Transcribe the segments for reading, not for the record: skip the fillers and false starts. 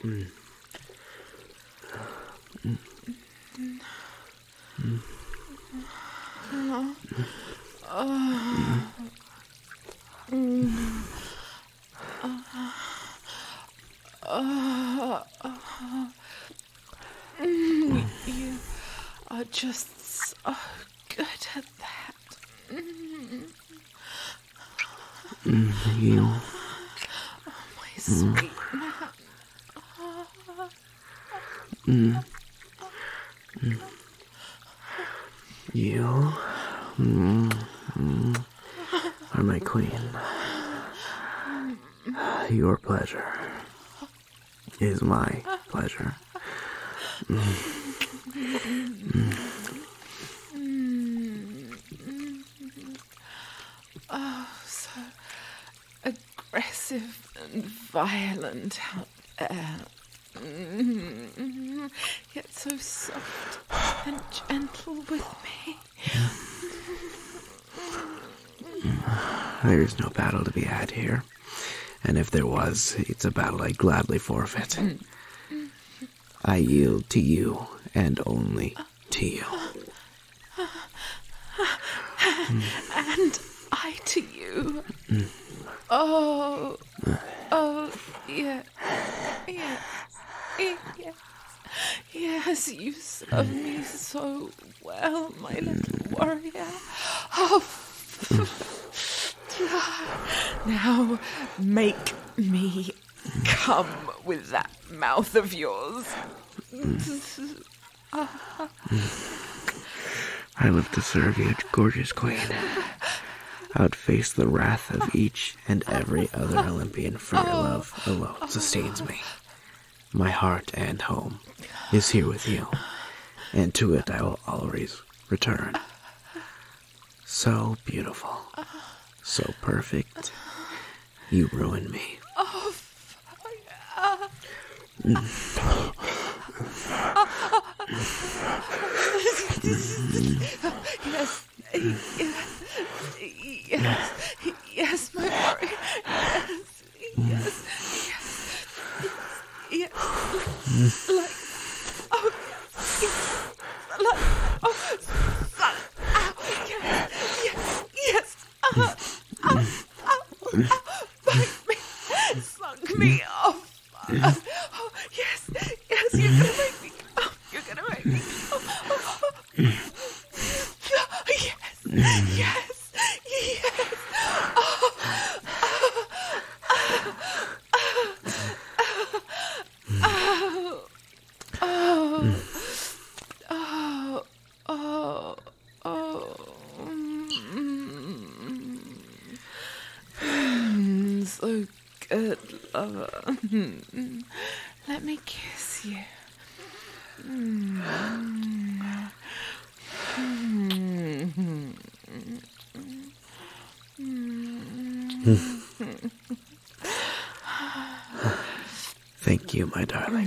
You are just so good at that. You. My sweet man. You are my queen. Your pleasure is my pleasure. Oh, so aggressive and violent out there. Yet so soft and gentle with me. There is no battle to be had here. And if there was, it's a battle I'd gladly forfeit. I yield to you, and only to you. And I to you. Oh, yeah. Yes, you serve me so well, my little warrior. Oh, now make me come with that mouth of yours. I live to serve you, gorgeous queen. Outface the wrath of each and every other Olympian, for your love alone sustains me. My heart and home is here with you, and to it I will always return. So beautiful, so perfect, you ruin me. Yes, my warrior. Yes. Like, bite me, suck me off. Oh, yes, you're gonna make me come. You're gonna make me come. Yes. So good, lover. Let me kiss you. Thank you, my darling.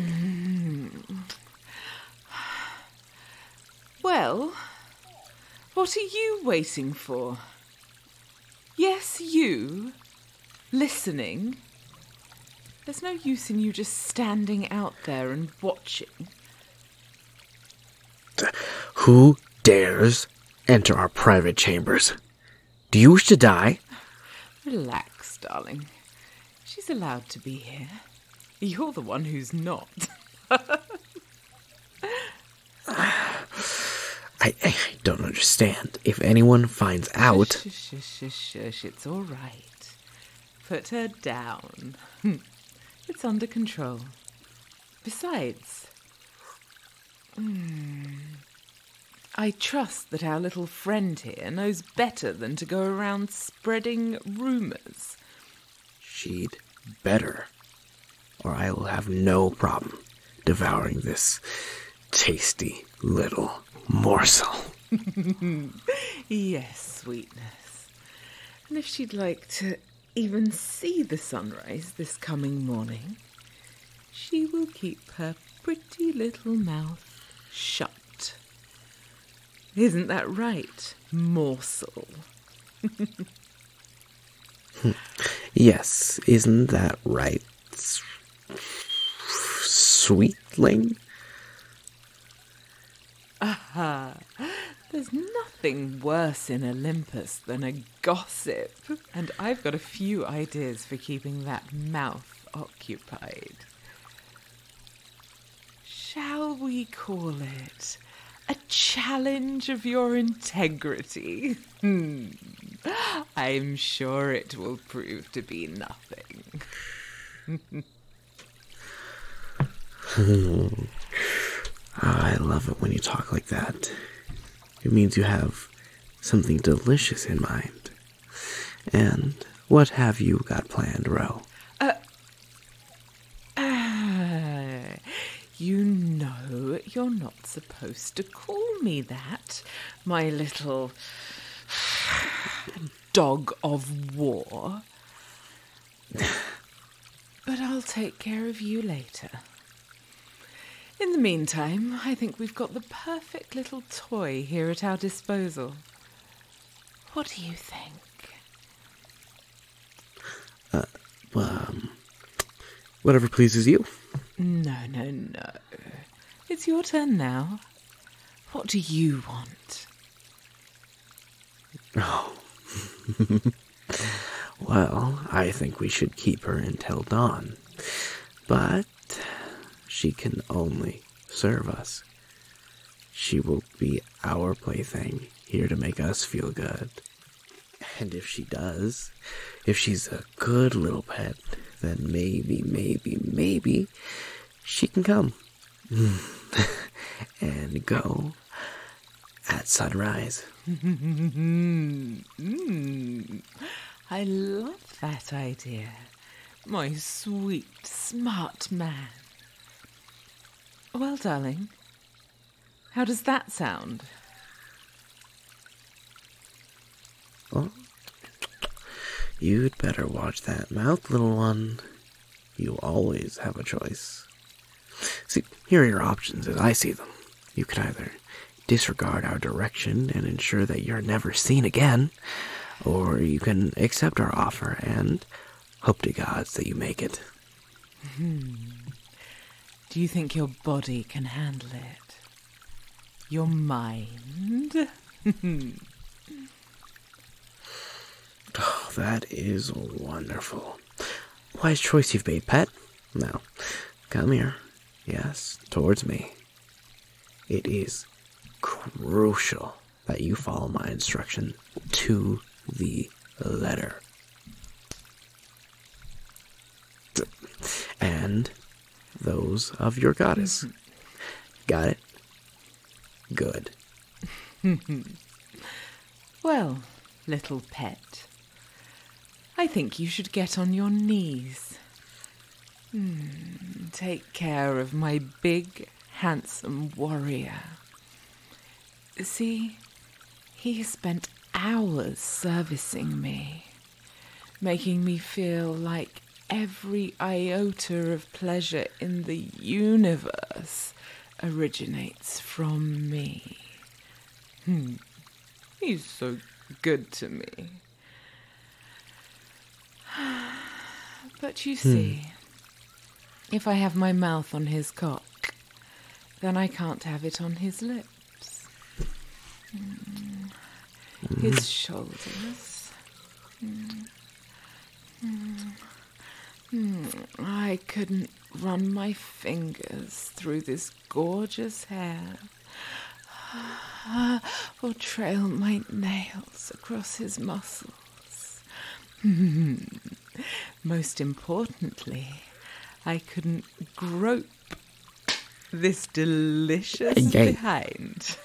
Well, what are you waiting for? Yes, you. Listening. There's no use in you just standing out there and watching. Who dares enter our private chambers? Do you wish to die? Relax, darling. She's allowed to be here. You're the one who's not. I don't understand. If anyone finds out... Shush, it's all right. Put her down. It's under control. Besides, I trust that our little friend here knows better than to go around spreading rumours. She'd better, or I will have no problem devouring this tasty little morsel. Yes, sweetness. And if she'd like to even see the sunrise this coming morning, she will keep her pretty little mouth shut. Isn't that right, morsel? Yes, isn't that right, sweetling? Aha! There's nothing worse in Olympus than a gossip, and I've got a few ideas for keeping that mouth occupied. Shall we call it a challenge of your integrity? I'm sure it will prove to be nothing. I love it when you talk like that. It means you have something delicious in mind. And what have you got planned, Ro? You know you're not supposed to call me that, my little dog of war. But I'll take care of you later. In the meantime, I think we've got the perfect little toy here at our disposal. What do you think? Whatever pleases you. No. It's your turn now. What do you want? Oh. Well, I think we should keep her until dawn. But she can only serve us. She will be our plaything, here to make us feel good. And if she does, if she's a good little pet, then maybe, she can come. And go at sunrise. I love that idea. My sweet, smart man. Well, darling, how does that sound? Well, you'd better watch that mouth, little one. You always have a choice. See, here are your options as I see them. You can either disregard our direction and ensure that you're never seen again, or you can accept our offer and hope to gods that you make it. Do you think your body can handle it? Your mind? Oh, that is wonderful. Wise choice you've made, pet. Now, come here. Yes, towards me. It is crucial that you follow my instruction to the letter. And those of your goddess. Got it? Good. Well, little pet, I think you should get on your knees. Take care of my big, handsome warrior. See, he has spent hours servicing me, making me feel like every iota of pleasure in the universe originates from me. He's so good to me. But you see, if I have my mouth on his cock, then I can't have it on his lips. His shoulders. I couldn't run my fingers through this gorgeous hair, or trail my nails across his muscles. Most importantly, I couldn't grope this delicious behind.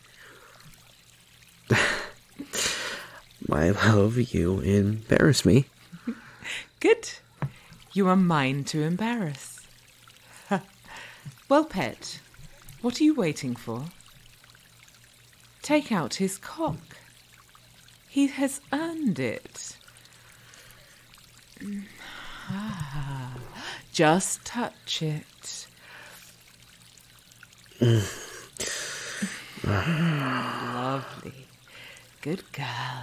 My love, you embarrass me. Good. You are mine to embarrass. Well, pet, what are you waiting for? Take out his cock. He has earned it. Just touch it. Lovely. Good girl.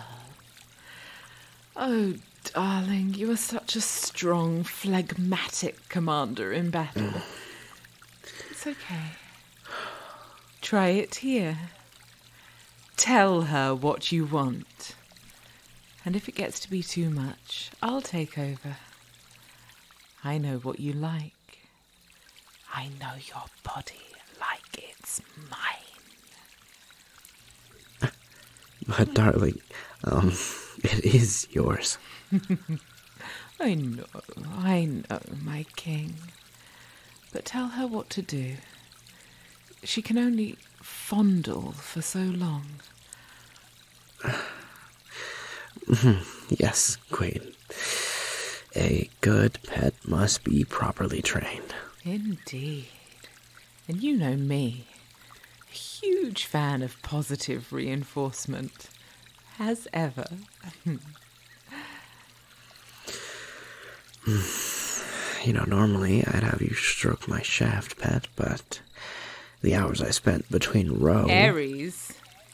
Oh, darling, you are such a strong, phlegmatic commander in battle. It's okay. Try it here. Tell her what you want. And if it gets to be too much, I'll take over. I know what you like. I know your body like it's mine. But darling, it is yours. I know, my king. But tell her what to do. She can only fondle for so long. Yes, Queen. A good pet must be properly trained. Indeed. And you know me. A huge fan of positive reinforcement. As ever. Normally I'd have you stroke my shaft, pet, but the hours I spent between row... Aries.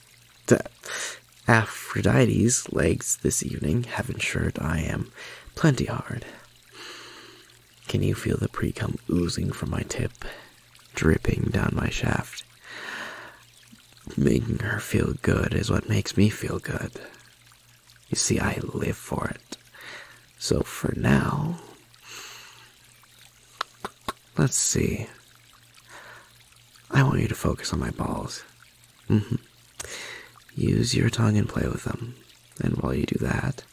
Aphrodite's legs this evening have ensured I am plenty hard. Can you feel the pre-cum oozing from my tip, dripping down my shaft? Making her feel good is what makes me feel good. You see, I live for it. So for now... Let's see. I want you to focus on my balls. Use your tongue and play with them. And while you do that...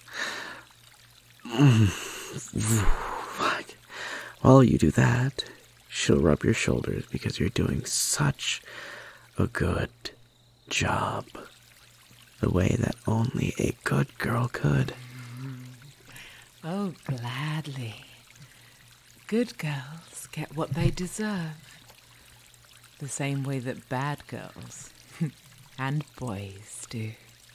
While you do that, she'll rub your shoulders because you're doing such a good job. The way that only a good girl could. Oh, gladly. Good girls get what they deserve. The same way that bad girls and boys do.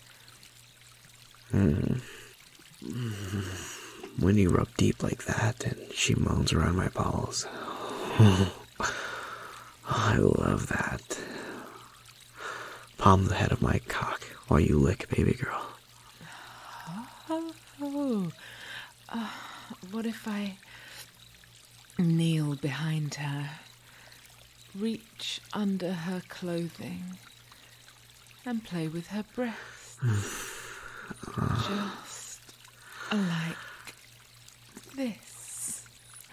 When you rub deep like that and she moans around my balls. I love that. Palm the head of my cock while you lick, baby girl. What if I kneel behind her, reach under her clothing, and play with her breasts? Just like this.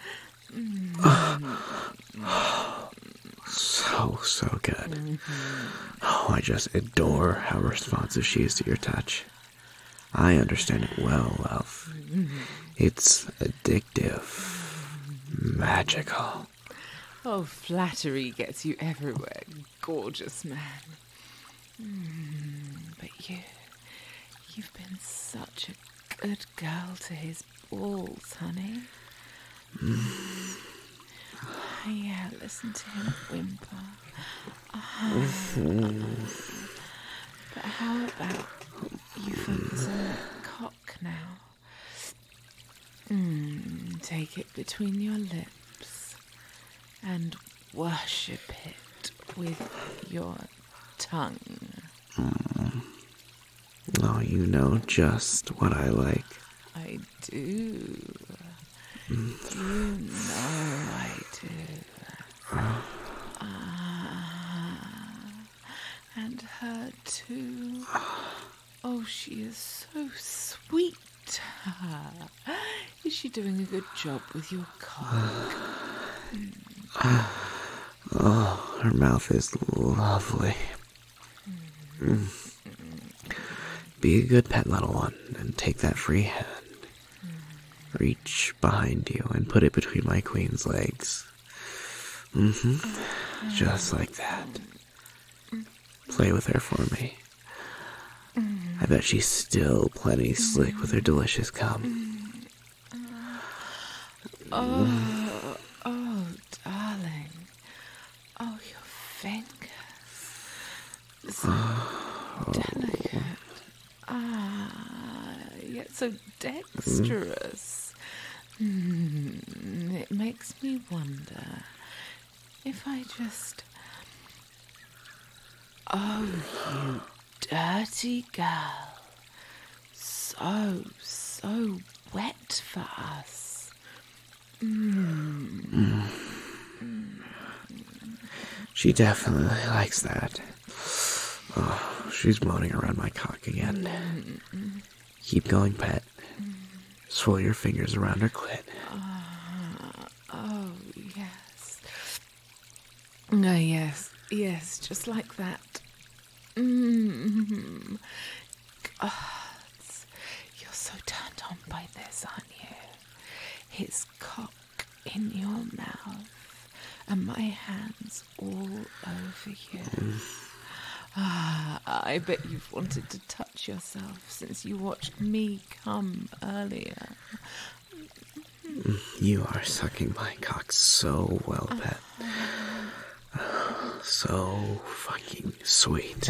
So good. Oh, I just adore how responsive she is to your touch. I understand it well, love. It's addictive. Magical. Oh, flattery gets you everywhere, gorgeous man. But you've been such a good girl to his balls, honey. Yeah, listen to him whimper. But how about you focus on that cock now? Take it between your lips and worship it with your tongue. Oh, you know just what I like. I do. You know I do. And her too. Oh, she is so sweet. Is she doing a good job with your cock? Oh, her mouth is lovely. Be a good pet, little one, and take that free hand. Reach behind you and put it between my queen's legs. Just like that. Play with her for me. I bet she's still plenty slick with her delicious cum. Oh, darling. Oh, your fingers. So delicate. Yet so dexterous. It makes me wonder if I just... Oh, you dirty girl. So wet for us. She definitely likes that. Oh, she's moaning around my cock again. Keep going, pet. Swirl your fingers around her clit. Oh, yes. Oh, yes, just like that. God, you're so turned on by this, aren't you? His cock in your mouth and my hands all over you. I bet you've wanted to touch yourself since you watched me come earlier. You are sucking my cock so well, pet. So fucking sweet.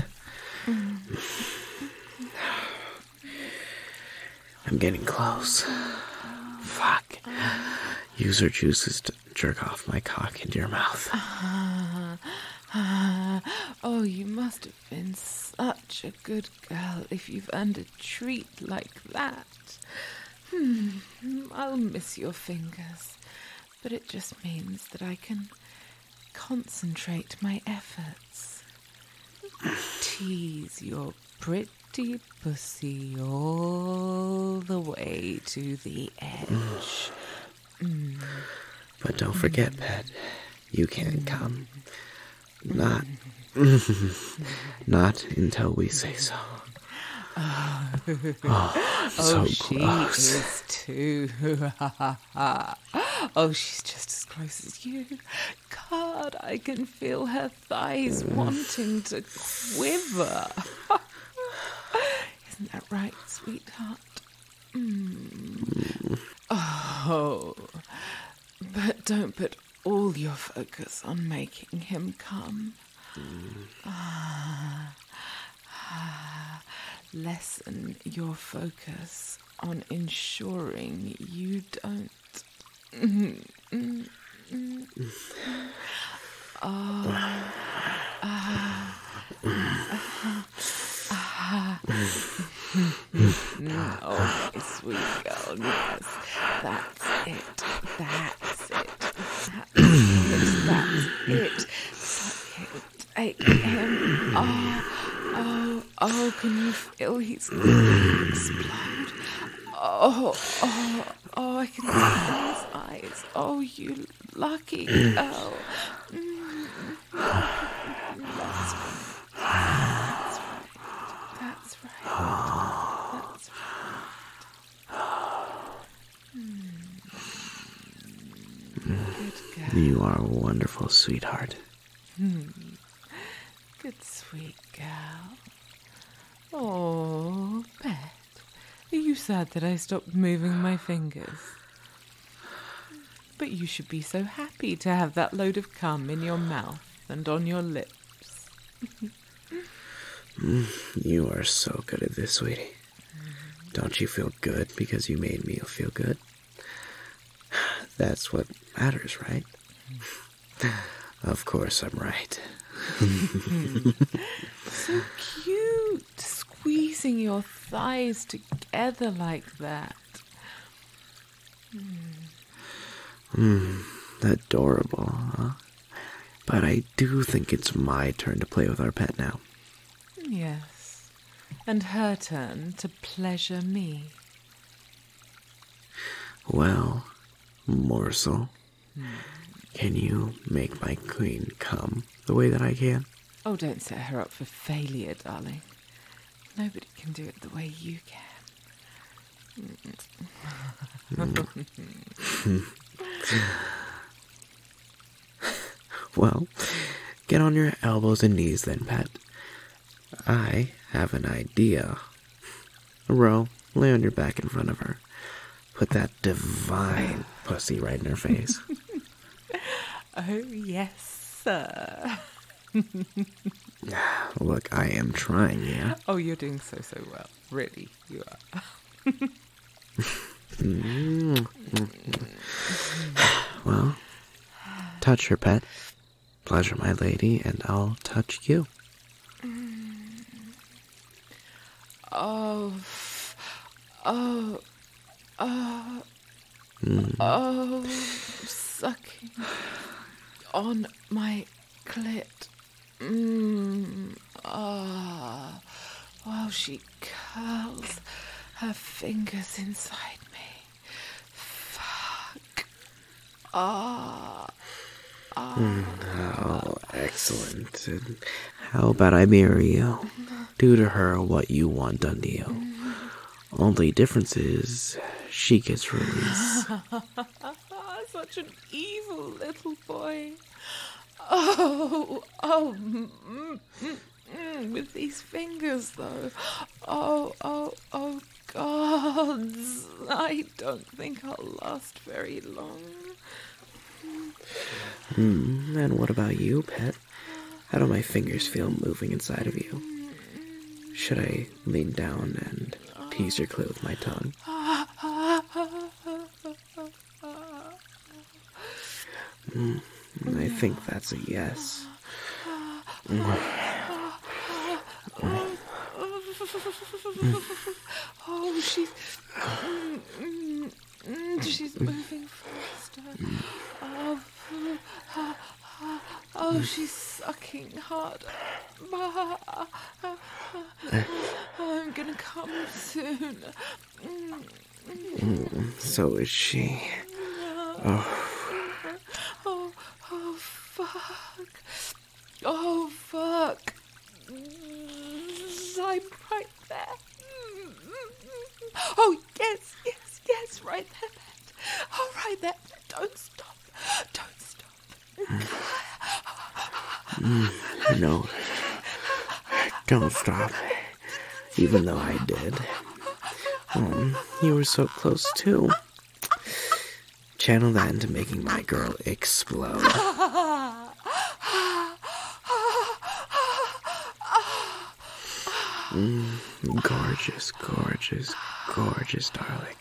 I'm getting close. Fuck. Use her juices to jerk off my cock into your mouth. Oh, you must have been such a good girl if you've earned a treat like that. I'll miss your fingers, but it just means that I can concentrate my efforts. Tease your pretty pussy all the way to the edge. But don't forget, pet, you can't come. Not until we say so. So she close. is too. Oh, she's just as close as you. God, I can feel her thighs wanting to quiver. Isn't that right, sweetheart? Oh, but don't put all your focus on making him come. Lessen your focus on ensuring you don't. Oh, my sweet girl, yes. That's it. That's it. Suck it. Take him. Oh, can you feel he's going to explode? Oh, I can see his eyes. Oh, you lucky girl. That's right. Good girl. You are a wonderful sweetheart. Good sweet girl. Oh, Pet, are you sad that I stopped moving my fingers? But you should be so happy to have that load of cum in your mouth and on your lips. You are so good at this, sweetie. Don't you feel good because you made me feel good? That's what matters, right? Of course I'm right. So cute, squeezing your thighs together like that. Adorable, huh? But I do think it's my turn to play with our pet now. Yes, and her turn to pleasure me. Well, morsel, can you make my queen come the way that I can? Oh, don't set her up for failure, darling. Nobody can do it the way you can. Well, get on your elbows and knees then, pet. I have an idea. Ro, lay on your back in front of her. Put that divine pussy right in her face. Oh, yes, sir. Look, I am trying, yeah? Oh, you're doing so well. Really, you are. Well, touch her, pet. Pleasure, my lady, and I'll touch you. Oh, sucking on my clit. While she curls her fingers inside me. Fuck. Oh, excellent. And how about I marry you? Do to her what you want done to you. Only difference is she gets release. Such an evil little boy. With these fingers, though. Oh, gods. I don't think I'll last very long. And what about you, pet? How do my fingers feel moving inside of you? Should I lean down and tease your clit with my tongue? I think that's a yes. Oh, she's moving faster. Oh, she's sucking harder. I'm gonna come soon. So is she. Oh, fuck. Oh, fuck. I'm right there. Oh, yes, right there, Pet. Oh, right there. Don't stop. No. Don't stop. Even though I did. You were so close, too. Channel that into making my girl explode. Gorgeous, gorgeous, gorgeous, darling.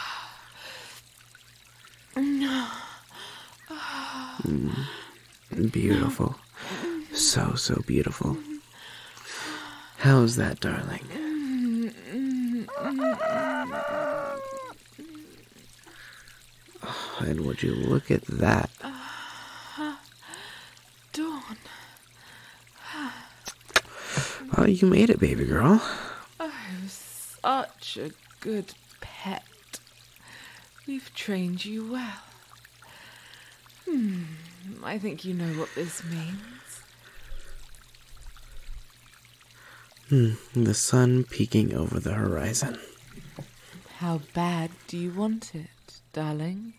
Beautiful. So beautiful. How's that, darling? Oh, and would you look at that? Dawn. Oh, you made it, baby girl. Oh, such a good pet. We've trained you well. I think you know what this means. The sun peeking over the horizon. How bad do you want it, darling?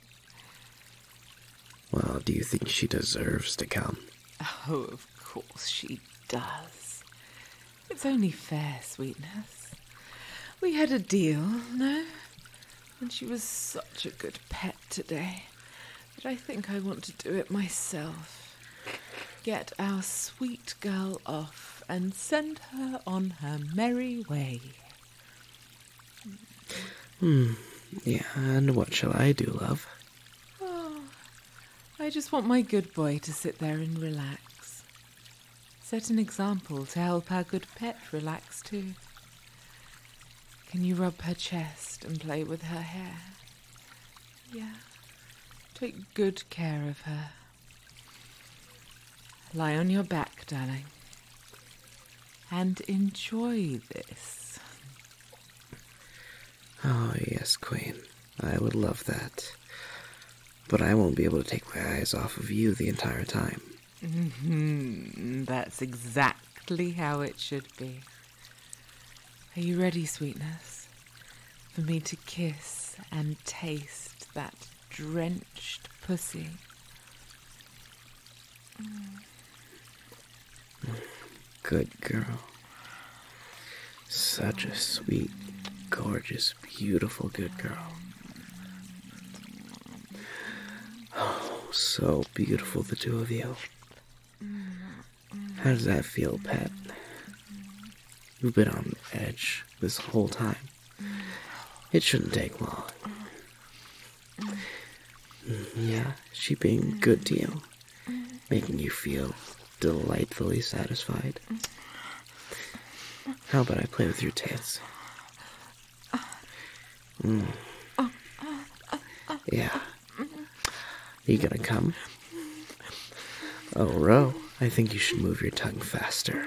Well, do you think she deserves to come? Oh, of course she does. It's only fair, sweetness. We had a deal, no? And she was such a good pet today that I think I want to do it myself. Get our sweet girl off and send her on her merry way. Yeah, and what shall I do, love? Oh, I just want my good boy to sit there and relax. Set an example to help our good pet relax too. Can you rub her chest and play with her hair? Yeah. Take good care of her. Lie on your back, darling. And enjoy this. Oh, yes, Queen. I would love that. But I won't be able to take my eyes off of you the entire time. That's exactly how it should be. Are you ready, sweetness? For me to kiss and taste that drenched pussy? Good girl. Such a sweet, gorgeous, beautiful good girl. Oh, so beautiful, the two of you. How does that feel, pet? You've been on edge this whole time. It shouldn't take long. Yeah, she being good to you, making you feel delightfully satisfied. How about I play with your tits? Yeah. You gonna come? Oh, Ro, I think you should move your tongue faster.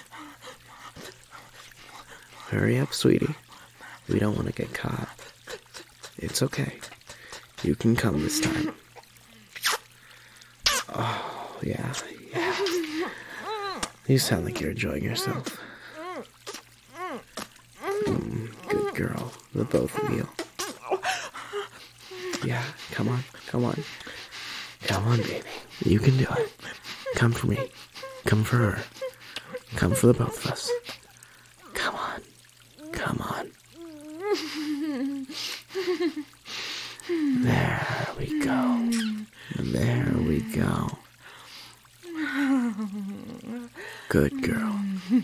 Hurry up, sweetie. We don't want to get caught. It's okay. You can come this time. Oh, yeah. You sound like you're enjoying yourself. Good girl, the both of you. Yeah, come on. Come on, baby. You can do it. Come for me. Come for her. Come for the both of us. Come on. There we go. Good girl.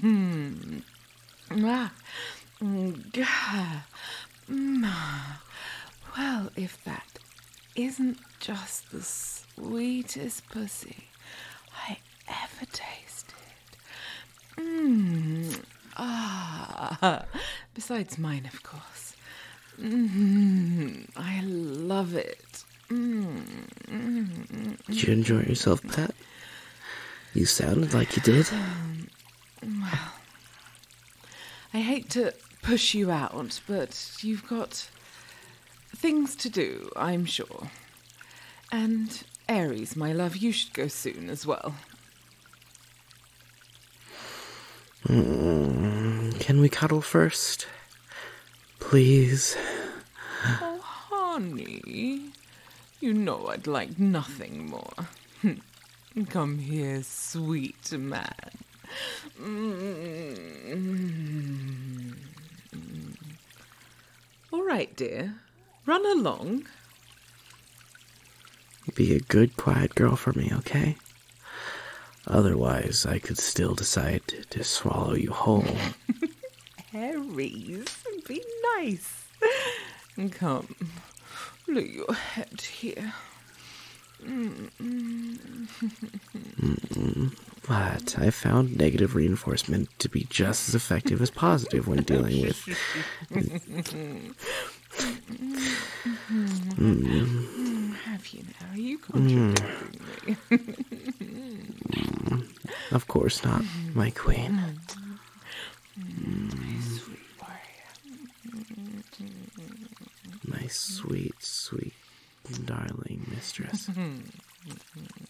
Well, if that isn't just the sweetest pussy I ever tasted. Besides mine, of course. I love it. Did you enjoy yourself, Pat? You sounded like you did. Well, I hate to push you out, but you've got things to do, I'm sure. And Aries, my love, you should go soon as well. Can we cuddle first? Please. Oh, honey, you know I'd like nothing more. Come here, sweet man. All right, dear. Run along. Be a good, quiet girl for me, okay? Otherwise, I could still decide to swallow you whole. Aries, be nice. Come, lay your head here. But I found negative reinforcement to be just as effective as positive when dealing with... Have you now? Are you contradicting me? Of course not, my queen. My sweet warrior. My sweet, sweet, darling mistress.